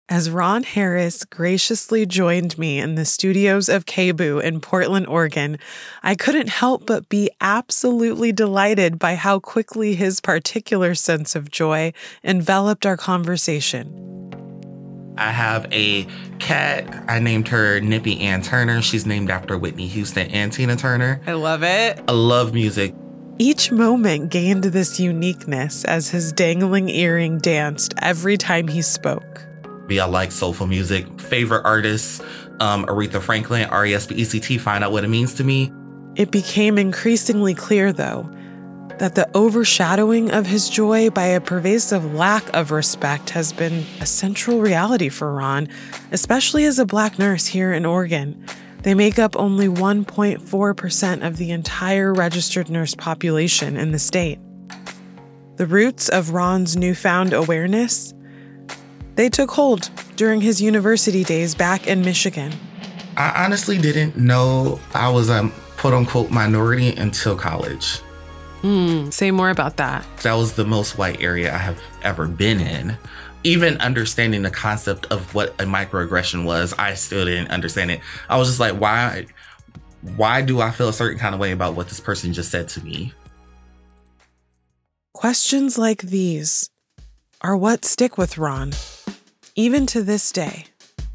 as Ron Harris graciously joined me in the studios of KBOO in Portland, Oregon, I couldn't help but be absolutely delighted by how quickly his particular sense of joy enveloped our conversation. I have a cat. I named her Nippy Ann Turner. She's named after Whitney Houston and Tina Turner. I love it. I love music. Each moment gained this uniqueness as his dangling earring danced every time he spoke. I like soulful music. Favorite artists, Aretha Franklin, R.E.S.P.E.C.T., find out what it means to me. It became increasingly clear, though, that the overshadowing of his joy by a pervasive lack of respect has been a central reality for Ron, especially as a Black nurse here in Oregon. They make up only 1.4% of the entire registered nurse population in the state. The roots of Ron's newfound awareness, they took hold during his university days back in Michigan. I honestly didn't know I was a quote-unquote minority until college. Say more about that. That was the most white area I have ever been in. Even understanding the concept of what a microaggression was, I still didn't understand it. I was just like, why do I feel a certain kind of way about what this person just said to me? Questions like these are what stick with Ron, even to this day.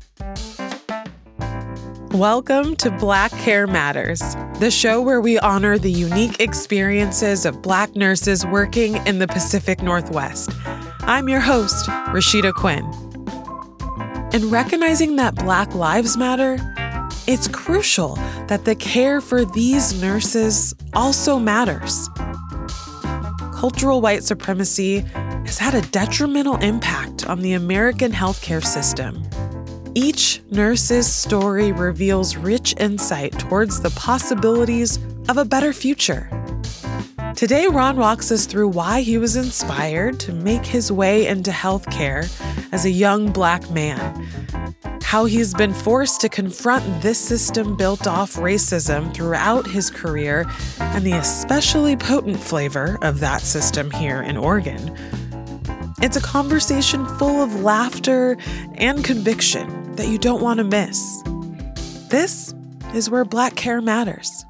Welcome to Black Care Matters, the show where we honor the unique experiences of Black nurses working in the Pacific Northwest. I'm your host, Rashida Quinn. In recognizing that Black lives matter, it's crucial that the care for these nurses also matters. Cultural white supremacy has had a detrimental impact on the American healthcare system. Each nurse's story reveals rich insight towards the possibilities of a better future. Today, Ron walks us through why he was inspired to make his way into healthcare as a young Black man, how he's been forced to confront this system built off racism throughout his career, and the especially potent flavor of that system here in Oregon. It's a conversation full of laughter and conviction that you don't want to miss. This is where Black Care matters.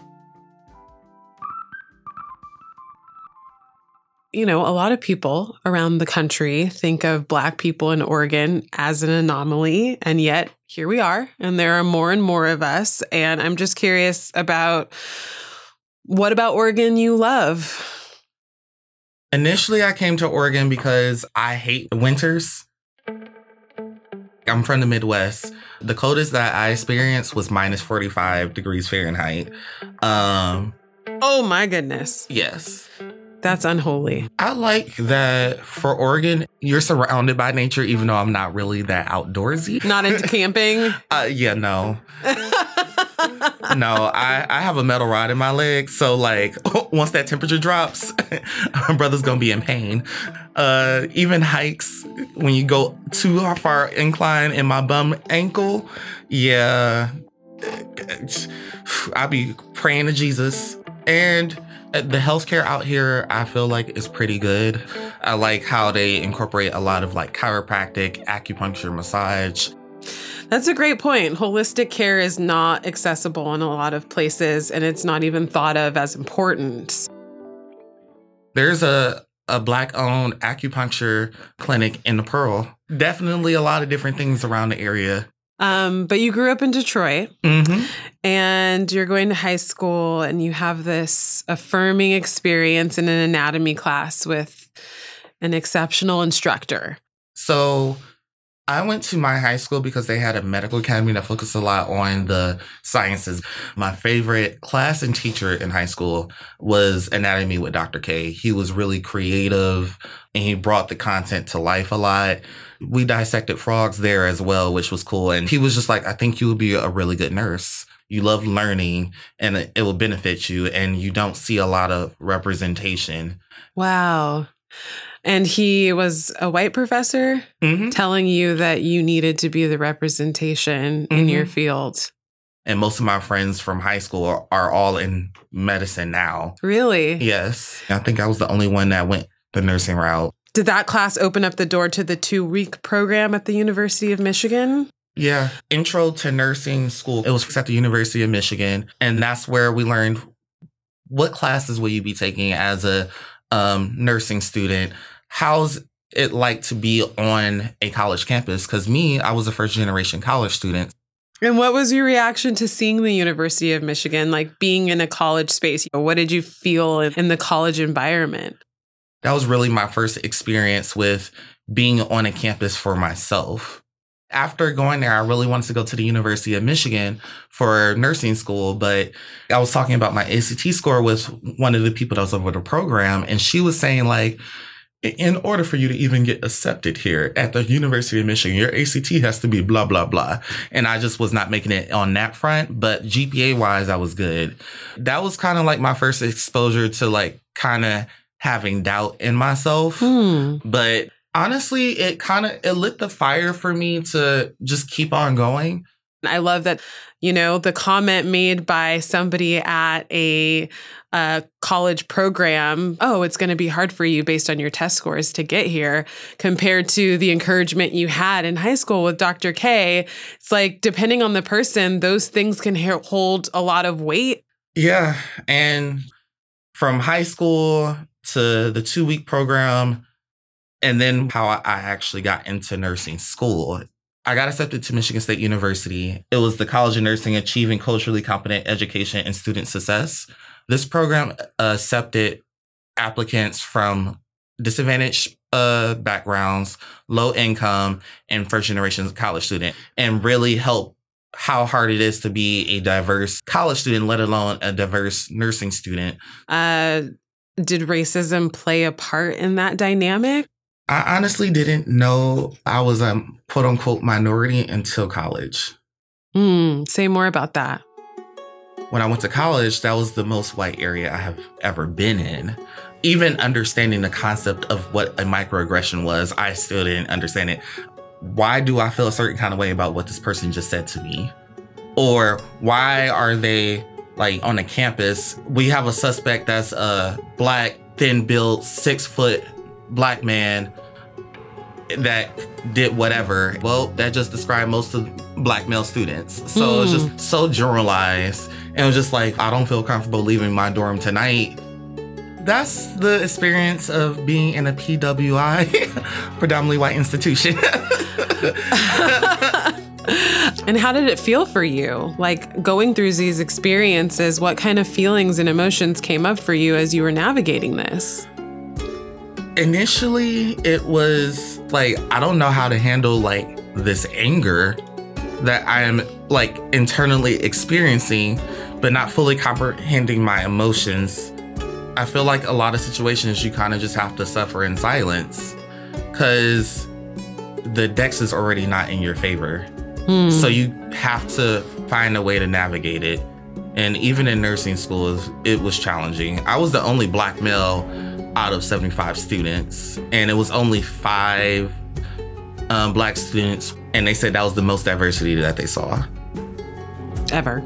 You know, a lot of people around the country think of Black people in Oregon as an anomaly, and yet here we are, and there are more and more of us. And I'm just curious about what about Oregon you love? Initially, I came to Oregon because I hate winters. I'm from the Midwest. The coldest that I experienced was minus 45 degrees Fahrenheit. Oh my goodness. Yes. That's unholy. I like that for Oregon, you're surrounded by nature, even though I'm not really that outdoorsy. Not into camping? Yeah, no. No, I have a metal rod in my leg. So, like, once that temperature drops, our brother's going to be in pain. Even hikes, when you go too far incline in my bum ankle, yeah, I'll be praying to Jesus. And the healthcare out here, I feel like is pretty good. I like how they incorporate a lot of like chiropractic, acupuncture, massage. That's a great point. Holistic care is not accessible in a lot of places, and it's not even thought of as important. There's a Black-owned acupuncture clinic in the Pearl. Definitely a lot of different things around the area. But you grew up in Detroit, mm-hmm. and you're going to high school, and you have this affirming experience in an anatomy class with an exceptional instructor. So I went to my high school because they had a medical academy that focused a lot on the sciences. My favorite class and teacher in high school was anatomy with Dr. K. He was really creative and he brought the content to life a lot. We dissected frogs there as well, which was cool. And he was just like, I think you would be a really good nurse. You love learning and it will benefit you. And you don't see a lot of representation. Wow. And he was a white professor telling you that you needed to be the representation in your field. And most of my friends from high school are all in medicine now. Really? Yes. I think I was the only one that went the nursing route. Did that class open up the door to the 2-week program at the University of Michigan? Yeah. Intro to nursing school. It was at the University of Michigan. And that's where we learned what classes will you be taking as a nursing student. How's it like to be on a college campus? Because I was a first generation college student. And what was your reaction to seeing the University of Michigan, like being in a college space? What did you feel in the college environment? That was really my first experience with being on a campus for myself. After going there, I really wanted to go to the University of Michigan for nursing school, but I was talking about my ACT score with one of the people that was over the program, and she was saying, like, in order for you to even get accepted here at the University of Michigan, your ACT has to be blah, blah, blah. And I just was not making it on that front, but GPA-wise, I was good. That was kind of like my first exposure to, like, kind of having doubt in myself. But honestly, it lit the fire for me to just keep on going. I love that, the comment made by somebody at a college program, oh, it's going to be hard for you based on your test scores to get here, compared to the encouragement you had in high school with Dr. K. It's like, depending on the person, those things can hold a lot of weight. Yeah. And from high school to the 2-week program, and then how I actually got into nursing school. I got accepted to Michigan State University. It was the College of Nursing Achieving Culturally Competent Education and Student Success. This program accepted applicants from disadvantaged backgrounds, low income, and first generation college student, and really helped how hard it is to be a diverse college student, let alone a diverse nursing student. Did racism play a part in that dynamic? I honestly didn't know I was a quote unquote minority until college. Say more about that. When I went to college, that was the most white area I have ever been in. Even understanding the concept of what a microaggression was, I still didn't understand it. Why do I feel a certain kind of way about what this person just said to me? Or why are they like on a campus? We have a suspect that's a Black, thin-built, 6-foot Black man that did whatever. Well, that just described most of Black male students. So it's just so generalized. And it was just like, I don't feel comfortable leaving my dorm tonight. That's the experience of being in a PWI, predominantly white institution. And how did it feel for you? Like going through these experiences, what kind of feelings and emotions came up for you as you were navigating this? Initially, it was like, I don't know how to handle like this anger that I am like internally experiencing, but not fully comprehending my emotions. I feel like a lot of situations you kind of just have to suffer in silence because the dex is already not in your favor. So you have to find a way to navigate it. And even in nursing school, it was challenging. I was the only Black male out of 75 students, and it was only 5 Black students, and they said that was the most diversity that they saw. Ever.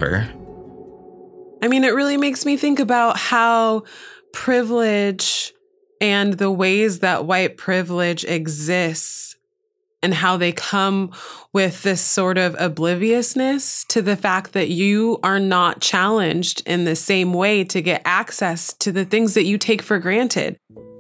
I mean, it really makes me think about how privilege and the ways that white privilege exists and how they come with this sort of obliviousness to the fact that you are not challenged in the same way to get access to the things that you take for granted.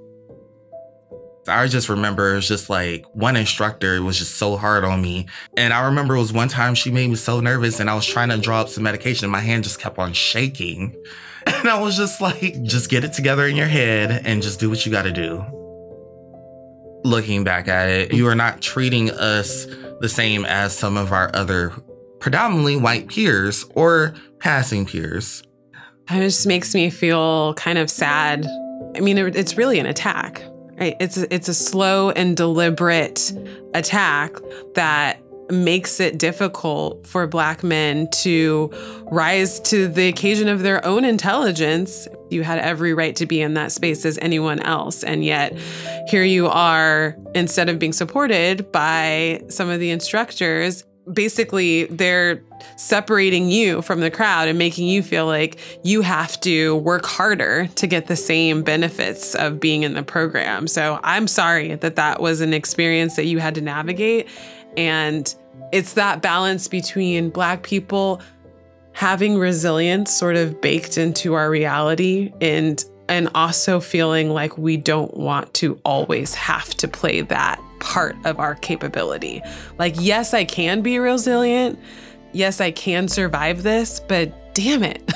I just remember it was just like one instructor was just so hard on me. And I remember it was one time she made me so nervous and I was trying to draw up some medication and my hand just kept on shaking. And I was just like, just get it together in your head and just do what you got to do. Looking back at it, you are not treating us the same as some of our other predominantly white peers or passing peers. It just makes me feel kind of sad. I mean, it's really an attack, right? It's a slow and deliberate attack that makes it difficult for Black men to rise to the occasion of their own intelligence. You had every right to be in that space as anyone else. And yet here you are, instead of being supported by some of the instructors, basically they're separating you from the crowd and making you feel like you have to work harder to get the same benefits of being in the program. So I'm sorry that that was an experience that you had to navigate. And it's that balance between Black people having resilience sort of baked into our reality and also feeling like we don't want to always have to play that part of our capability. Like, yes, I can be resilient. Yes, I can survive this, but damn it.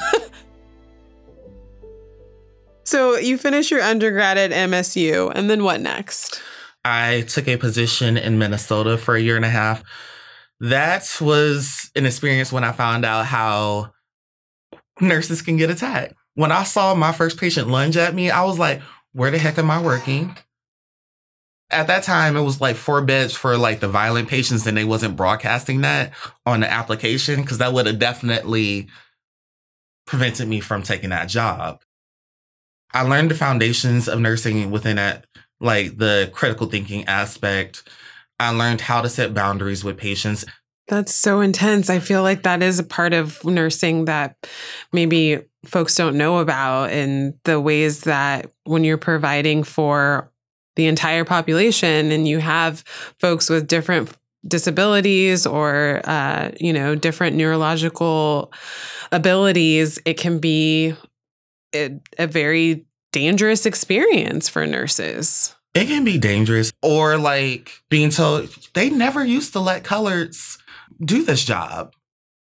So you finish your undergrad at MSU, and then what next? I took a position in Minnesota for a year and a half. That was an experience when I found out how nurses can get attacked. When I saw my first patient lunge at me, I was like, where the heck am I working? At that time, it was like 4 beds for like the violent patients, and they wasn't broadcasting that on the application because that would have definitely prevented me from taking that job. I learned the foundations of nursing within that, like the critical thinking aspect. I learned how to set boundaries with patients. That's so intense. I feel like that is a part of nursing that maybe folks don't know about, and the ways that when you're providing for the entire population and you have folks with different disabilities or, different neurological abilities, it can be a very dangerous experience for nurses. It can be dangerous. Or like being told they never used to let coloreds do this job.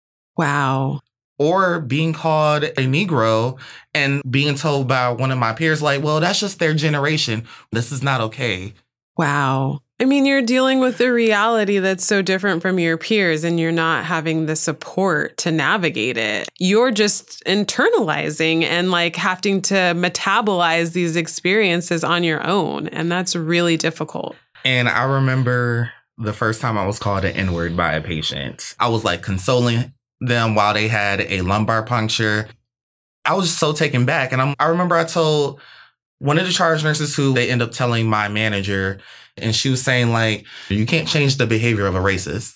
Wow. Or being called a Negro and being told by one of my peers, like, well, that's just their generation. This is not okay. Wow. I mean, you're dealing with a reality that's so different from your peers, and you're not having the support to navigate it. You're just internalizing and like having to metabolize these experiences on your own. And that's really difficult. And I remember the first time I was called an N-word by a patient. I was like consoling them while they had a lumbar puncture. I was so taken back. And I remember I told one of the charge nurses who they end up telling my manager, and she was saying like, you can't change the behavior of a racist.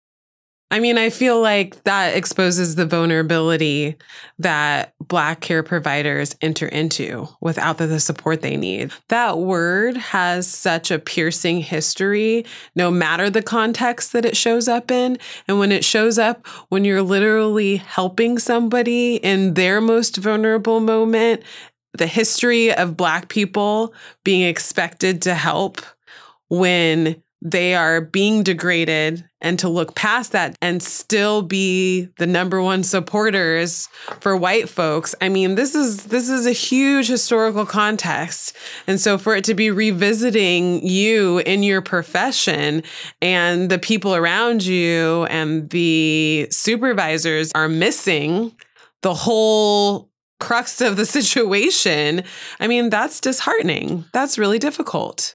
I mean, I feel like that exposes the vulnerability that Black care providers enter into without the support they need. That word has such a piercing history, no matter the context that it shows up in. And when it shows up, when you're literally helping somebody in their most vulnerable moment, the history of Black people being expected to help when they are being degraded, and to look past that and still be the number one supporters for white folks. I mean, this is a huge historical context. And so for it to be revisiting you in your profession, and the people around you and the supervisors are missing the whole crux of the situation, I mean, that's disheartening. That's really difficult.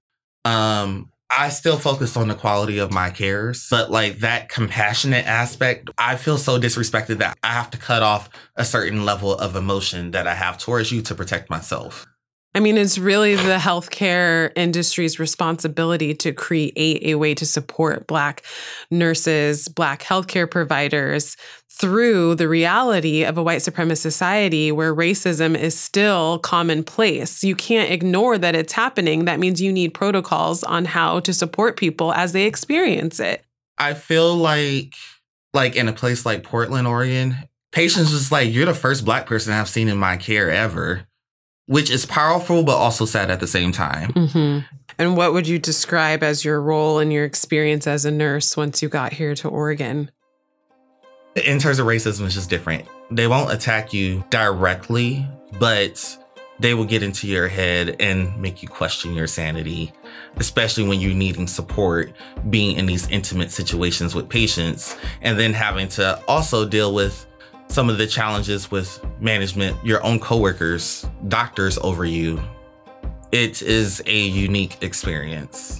I still focus on the quality of my cares, but like that compassionate aspect, I feel so disrespected that I have to cut off a certain level of emotion that I have towards you to protect myself. I mean, it's really the healthcare industry's responsibility to create a way to support Black nurses, Black healthcare providers through the reality of a white supremacist society where racism is still commonplace. You can't ignore that it's happening. That means you need protocols on how to support people as they experience it. I feel like in a place like Portland, Oregon, patients just like, you're the first Black person I've seen in my care ever, which is powerful, but also sad at the same time. Mm-hmm. And what would you describe as your role and your experience as a nurse once you got here to Oregon? In terms of racism, it's just different. They won't attack you directly, but they will get into your head and make you question your sanity, especially when you're needing support, being in these intimate situations with patients, and then having to also deal with some of the challenges with management, your own coworkers, doctors over you. It is a unique experience.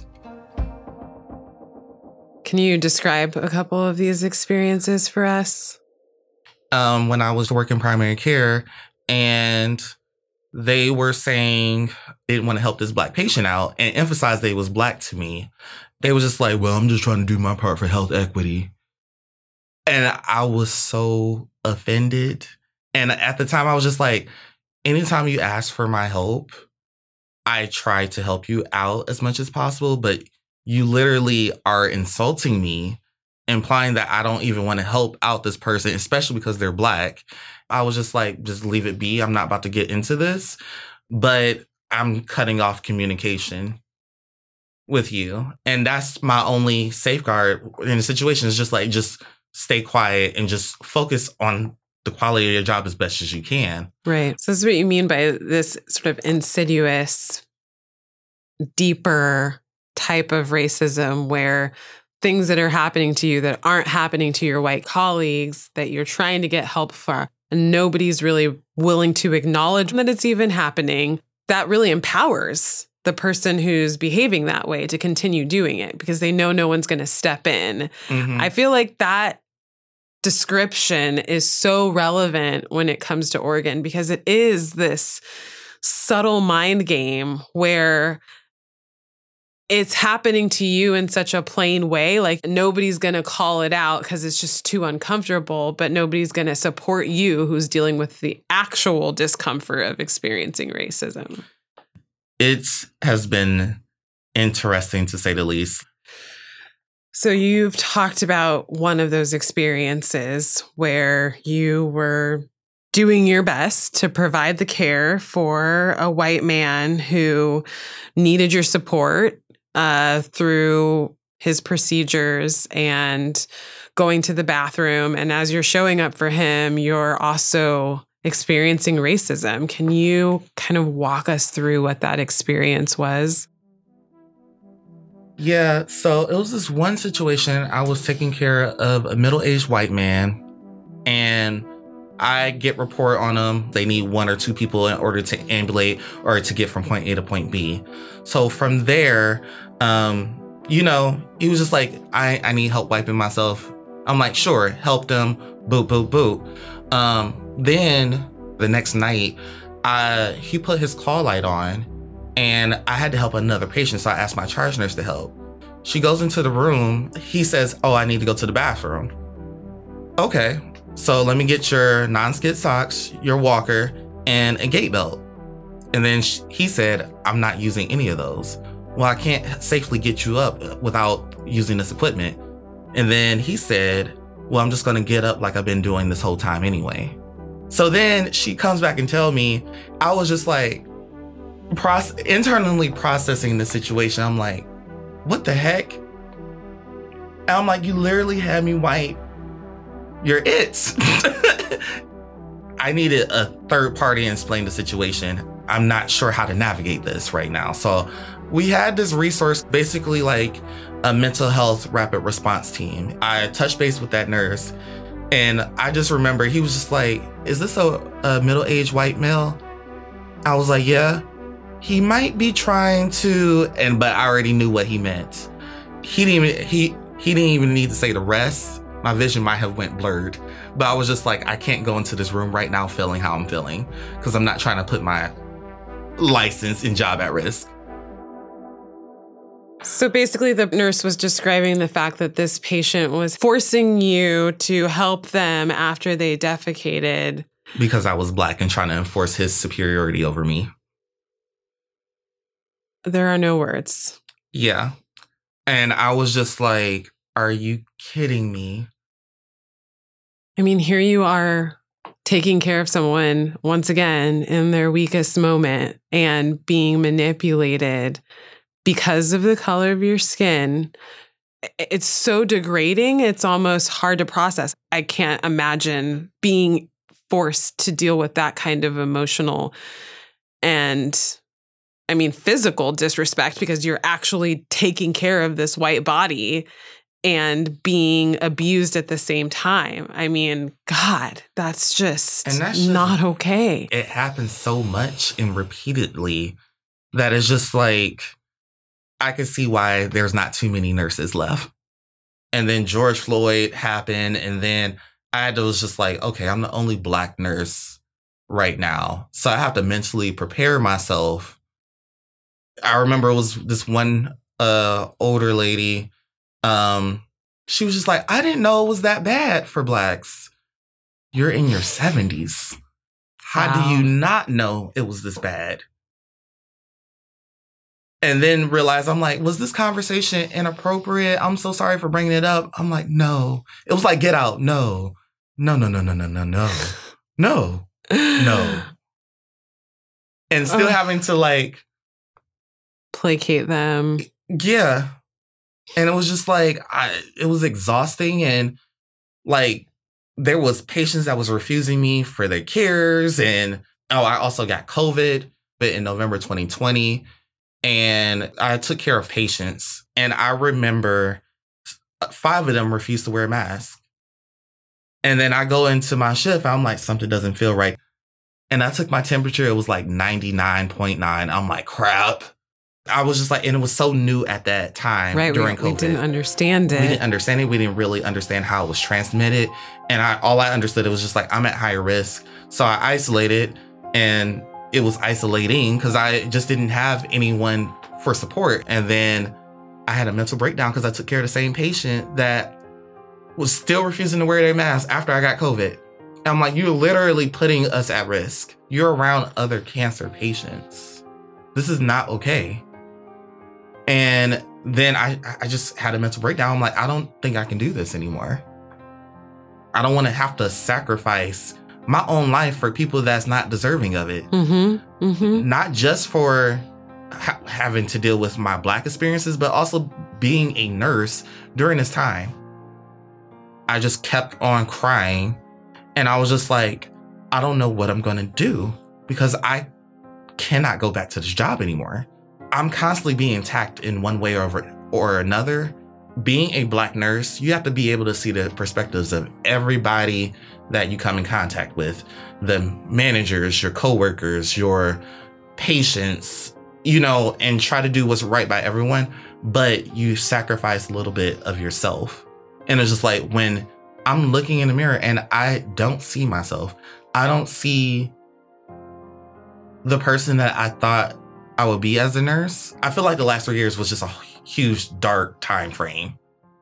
Can you describe a couple of these experiences for us? When I was working primary care and they were saying they didn't want to help this Black patient out and emphasize they was Black to me, they was just like, well, I'm just trying to do my part for health equity. And I was so offended. And at the time, I was just like, anytime you ask for my help, I try to help you out as much as possible. But you literally are insulting me, implying that I don't even want to help out this person, especially because they're Black. I was just like, just leave it be. I'm not about to get into this. But I'm cutting off communication with you. And that's my only safeguard in the situation, is just like, just stay quiet and just focus on the quality of your job as best as you can. Right. So this is what you mean by this sort of insidious, deeper type of racism, where things that are happening to you that aren't happening to your white colleagues, that you're trying to get help for, and nobody's really willing to acknowledge that it's even happening, that really empowers the person who's behaving that way to continue doing it because they know no one's going to step in. Mm-hmm. I feel like that description is so relevant when it comes to Oregon, because it is this subtle mind game where it's happening to you in such a plain way. Like, nobody's going to call it out because it's just too uncomfortable, but nobody's going to support you who's dealing with the actual discomfort of experiencing racism. It has been interesting, to say the least. So you've talked about one of those experiences where you were doing your best to provide the care for a white man who needed your support through his procedures and going to the bathroom. And as you're showing up for him, you're also experiencing racism. Can you kind of walk us through what that experience was? Yeah, so it was this one situation. I was taking care of a middle-aged white man, and I get report on them. They need 1 or 2 people in order to ambulate or to get from point A to point B. So from there, he was just like, I need help wiping myself. I'm like, sure, help them. Boop, boop, boop. Then the next night, he put his call light on, and I had to help another patient, so I asked my charge nurse to help. She goes into the room. He says, I need to go to the bathroom. Okay, so let me get your non-skid socks, your walker, and a gait belt. And then he said, I'm not using any of those. Well, I can't safely get you up without using this equipment. And then he said, well, I'm just going to get up like I've been doing this whole time anyway. So then she comes back and tell me, I was just like, internally processing the situation. I'm like, what the heck? And I'm like, you literally had me wipe your its. I needed a third party to explain the situation. I'm not sure how to navigate this right now. So we had this resource, basically like a mental health rapid response team. I touched base with that nurse, and I just remember he was just like, is this a middle-aged white male? I was like, yeah. He might be trying to, but I already knew what he meant. He didn't even need to say the rest. My vision might have went blurred, but I was just like, I can't go into this room right now feeling how I'm feeling, because I'm not trying to put my license and job at risk. So basically, the nurse was describing the fact that this patient was forcing you to help them after they defecated. Because I was Black and trying to enforce his superiority over me. There are no words. Yeah. And I was just like, are you kidding me? I mean, here you are taking care of someone once again in their weakest moment and being manipulated because of the color of your skin. It's so degrading. It's almost hard to process. I can't imagine being forced to deal with that kind of emotional and physical disrespect, because you're actually taking care of this white body and being abused at the same time. I mean, God, that's just not okay. It happens so much and repeatedly that it's just like, I can see why there's not too many nurses left. And then George Floyd happened, and then I was just like, okay, I'm the only Black nurse right now, so I have to mentally prepare myself. I remember it was this one older lady. She was just like, I didn't know it was that bad for Blacks. You're in your 70s. How do you not know it was this bad? And then realize, I'm like, was this conversation inappropriate? I'm so sorry for bringing it up. I'm like, no. It was like, get out. No. No. No. And still having to like placate them. Yeah. And it was just like, it was exhausting. And like, there was patients that was refusing me for their cares. And I also got COVID in November 2020. And I took care of patients. And I remember 5 of them refused to wear a mask. And then I go into my shift. I'm like, something doesn't feel right. And I took my temperature. It was like 99.9. I'm like, crap. I was just like, and it was so new at that time during COVID. We didn't understand it. We didn't understand it. We didn't really understand how it was transmitted. And all I understood, it was just like, I'm at higher risk. So I isolated, and it was isolating because I just didn't have anyone for support. And then I had a mental breakdown because I took care of the same patient that was still refusing to wear their mask after I got COVID. And I'm like, you're literally putting us at risk. You're around other cancer patients. This is not okay. And then I just had a mental breakdown. I'm like, I don't think I can do this anymore. I don't want to have to sacrifice my own life for people that's not deserving of it. Not just for having to deal with my Black experiences, but also being a nurse during this time. I just kept on crying. And I was just like, I don't know what I'm going to do because I cannot go back to this job anymore. I'm constantly being attacked in one way or another. Being a Black nurse, you have to be able to see the perspectives of everybody that you come in contact with. The managers, your coworkers, your patients, and try to do what's right by everyone. But you sacrifice a little bit of yourself. And it's just like when I'm looking in the mirror and I don't see myself, I don't see the person that I thought I would be as a nurse. I feel like the last 3 years was just a huge dark time frame.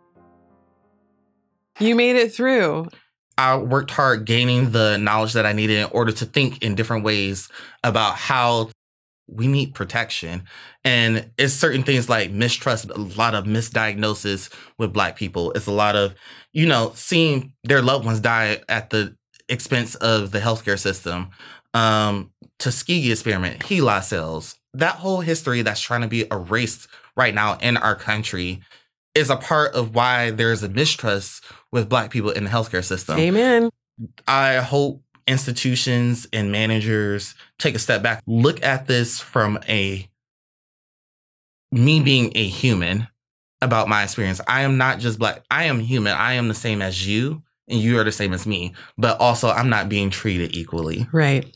You made it through. I worked hard gaining the knowledge that I needed in order to think in different ways about how we need protection. And it's certain things like mistrust, a lot of misdiagnosis with Black people. It's a lot of, seeing their loved ones die at the expense of the healthcare system. Tuskegee experiment, HeLa cells, that whole history that's trying to be erased right now in our country is a part of why there's a mistrust with Black people in the healthcare system. Amen. I hope institutions and managers take a step back, look at this from me being a human about my experience. I am not just Black. I am human. I am the same as you, and you are the same as me. But also, I'm not being treated equally. Right.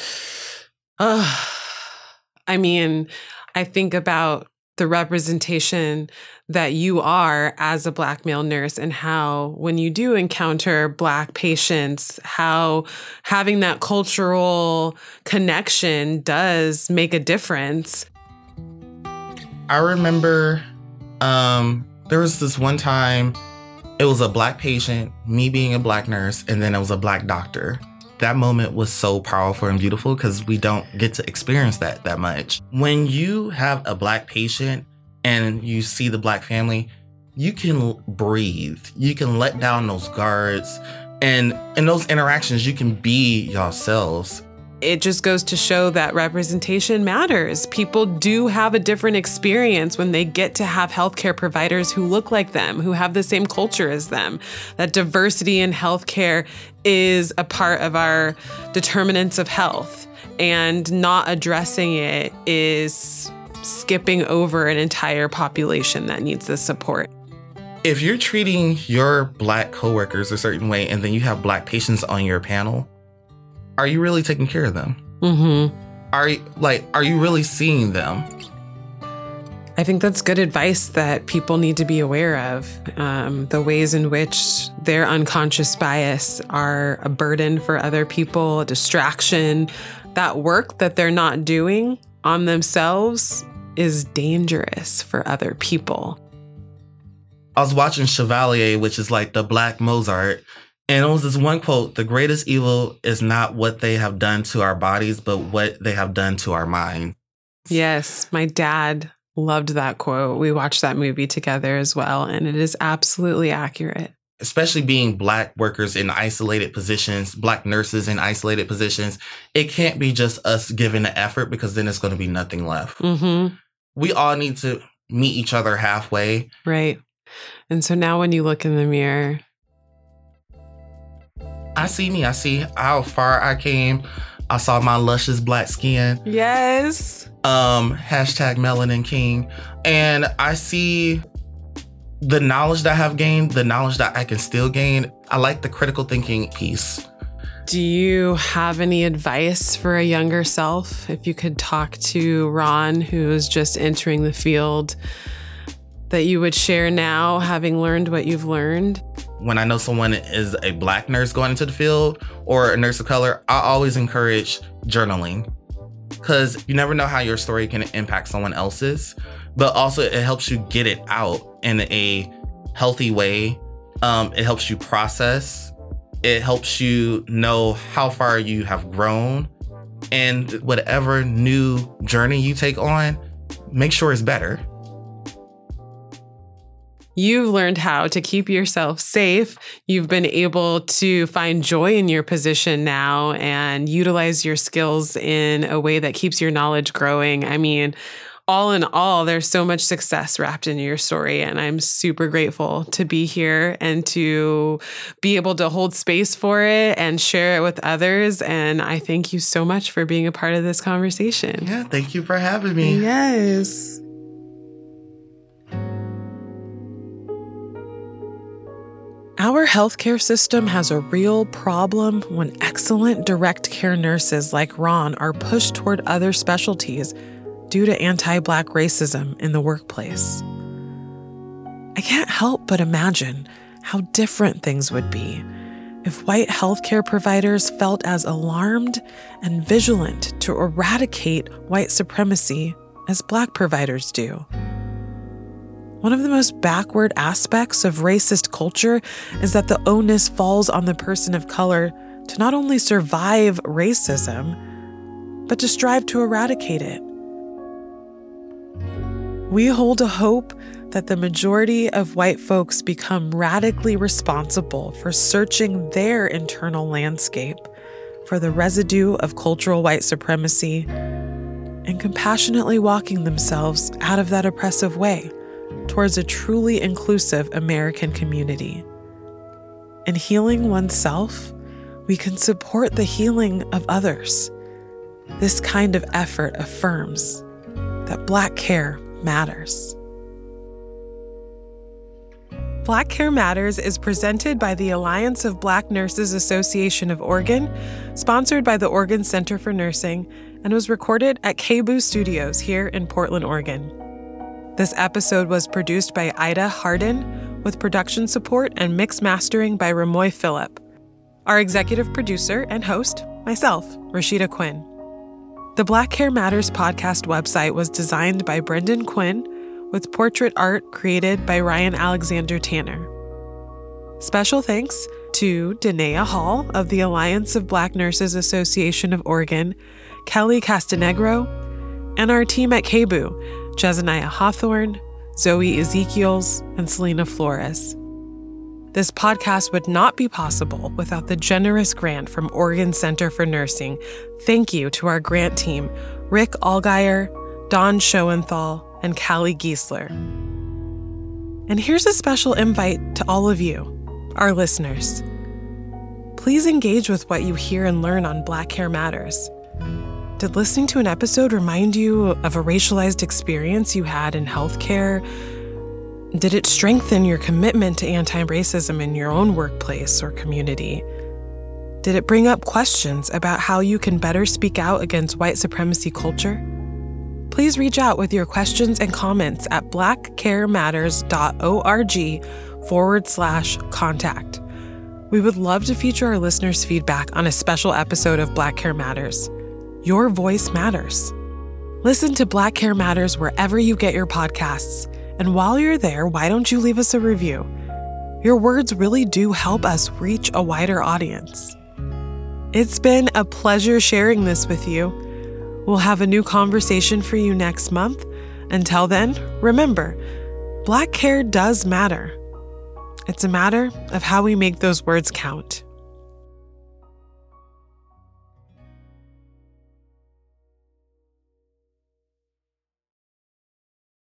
I mean, I think about the representation that you are as a Black male nurse and how when you do encounter Black patients, how having that cultural connection does make a difference. I remember there was this one time, it was a Black patient, me being a Black nurse, and then it was a Black doctor. That moment was so powerful and beautiful because we don't get to experience that much. When you have a Black patient and you see the Black family, you can breathe. You can let down those guards. And in those interactions, you can be yourselves. It just goes to show that representation matters. People do have a different experience when they get to have healthcare providers who look like them, who have the same culture as them. That diversity in healthcare is a part of our determinants of health, and not addressing it is skipping over an entire population that needs the support. If you're treating your Black coworkers a certain way and then you have Black patients on your panel, are you really taking care of them? Mm-hmm. Are you really seeing them? I think that's good advice that people need to be aware of. The ways in which their unconscious bias are a burden for other people, a distraction. That work that they're not doing on themselves is dangerous for other people. I was watching Chevalier, which is like the Black Mozart. And it was this one quote: the greatest evil is not what they have done to our bodies, but what they have done to our mind. Yes, my dad loved that quote. We watched that movie together as well, and it is absolutely accurate. Especially being Black workers in isolated positions, Black nurses in isolated positions, it can't be just us giving the effort, because then it's going to be nothing left. Mm-hmm. We all need to meet each other halfway. Right. And so now when you look in the mirror, I see me. I see how far I came. I saw my luscious Black skin. yes. Hashtag Melanin King. And I see the knowledge that I have gained, the knowledge that I can still gain. I like the critical thinking piece. Do you have any advice for a younger self? If you could talk to Ron, who is just entering the field, that you would share now, having learned what you've learned? When I know someone is a Black nurse going into the field or a nurse of color, I always encourage journaling, because you never know how your story can impact someone else's, but also it helps you get it out in a healthy way. It helps you process. It helps you know how far you have grown, and whatever new journey you take on, make sure it's better. You've learned how to keep yourself safe. You've been able to find joy in your position now and utilize your skills in a way that keeps your knowledge growing. I mean, all in all, there's so much success wrapped in your story, and I'm super grateful to be here and to be able to hold space for it and share it with others. And I thank you so much for being a part of this conversation. Yeah, thank you for having me. Yes. Our healthcare system has a real problem when excellent direct care nurses like Ron are pushed toward other specialties due to anti-Black racism in the workplace. I can't help but imagine how different things would be if white healthcare providers felt as alarmed and vigilant to eradicate white supremacy as Black providers do. One of the most backward aspects of racist culture is that the onus falls on the person of color to not only survive racism, but to strive to eradicate it. We hold a hope that the majority of white folks become radically responsible for searching their internal landscape for the residue of cultural white supremacy and compassionately walking themselves out of that oppressive way towards a truly inclusive American community. In healing oneself, we can support the healing of others. This kind of effort affirms that Black care matters. Black Care Matters is presented by the Alliance of Black Nurses Association of Oregon, sponsored by the Oregon Center for Nursing, and was recorded at KBOO Studios here in Portland, Oregon. This episode was produced by Ida Hardin, with production support and mix mastering by Ramoy Phillip. Our executive producer and host, myself, Rashida Quinn. The Black Care Matters podcast website was designed by Brendan Quinn, with portrait art created by Ryan Alexander Tanner. Special thanks to Danae Hall of the Alliance of Black Nurses Association of Oregon, Kelly Castanegro, and our team at KBOO, Jezaniah Hawthorne, Zoe Ezekiels, and Selena Flores. This podcast would not be possible without the generous grant from Oregon Center for Nursing. Thank you to our grant team, Rick Allgeier, Dawn Schoenthal, and Callie Giesler. And here's a special invite to all of you, our listeners. Please engage with what you hear and learn on Black Care Matters. Did listening to an episode remind you of a racialized experience you had in healthcare? Did it strengthen your commitment to anti-racism in your own workplace or community? Did it bring up questions about how you can better speak out against white supremacy culture? Please reach out with your questions and comments at blackcarematters.org/contact. We would love to feature our listeners' feedback on a special episode of Black Care Matters. Your voice matters. Listen to Black Care Matters wherever you get your podcasts, And while you're there, why don't you leave us a review? Your words really do help us reach a wider audience. It's been a pleasure sharing this with you. We'll have a new conversation for you next month. Until then, remember, Black hair does matter. It's a matter of how we make those words count.